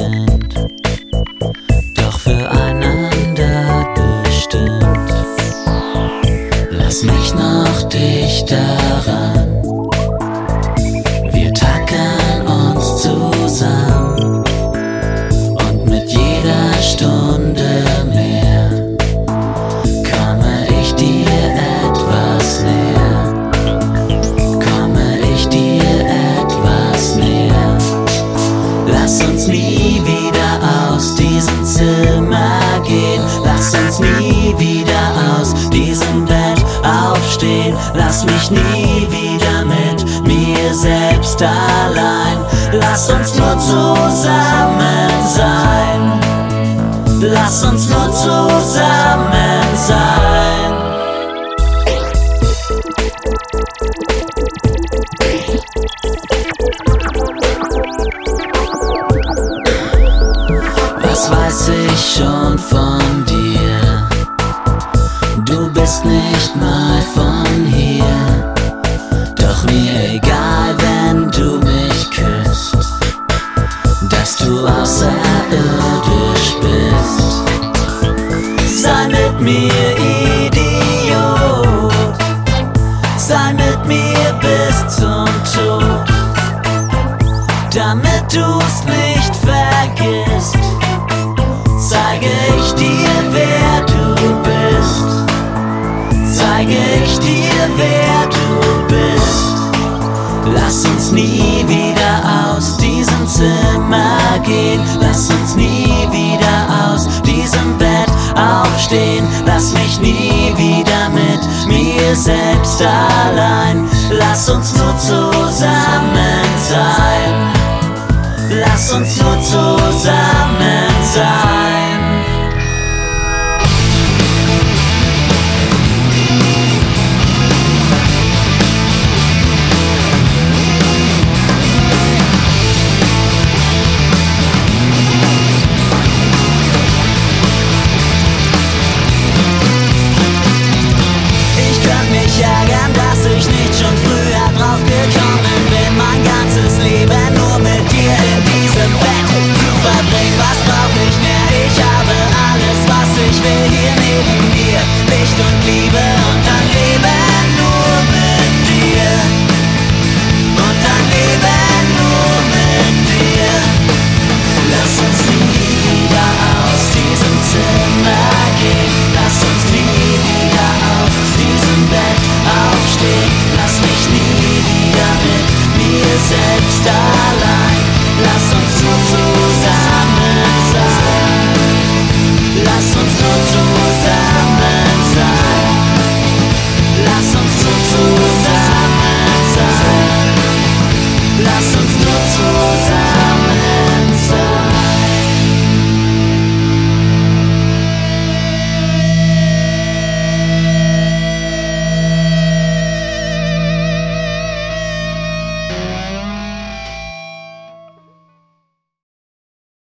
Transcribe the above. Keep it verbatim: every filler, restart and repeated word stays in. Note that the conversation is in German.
sind, doch füreinander bestimmt. Lass mich noch dichter ran, wir tackern uns zusammen und mit jeder Stunde mehr komme ich dir etwas näher, komme ich dir etwas näher. Lass uns nie wieder aus diesem Zimmer gehen, lass uns nie wieder aus diesem Bett aufstehen, lass mich nie wieder mit mir selbst allein. Lass uns nur zusammen sein, lass uns nur zusammen sein. Was weiß ich schon von dir? Du bist nicht mal von hier, doch mir egal, wenn du mich küsst, dass du außerirdisch bist. Sei mit mir, Idiot, sei mit mir bis zum Tod, damit du's nicht vergisst. Zeige ich dir, wer du bist, zeige ich dir, wer du bist. Lass uns nie wieder aus diesem Zimmer gehen, lass uns nie wieder aus diesem Bett aufstehen, lass mich nie wieder mit mir selbst allein. Lass uns nur zusammen sein, lass uns nur zusammen sein.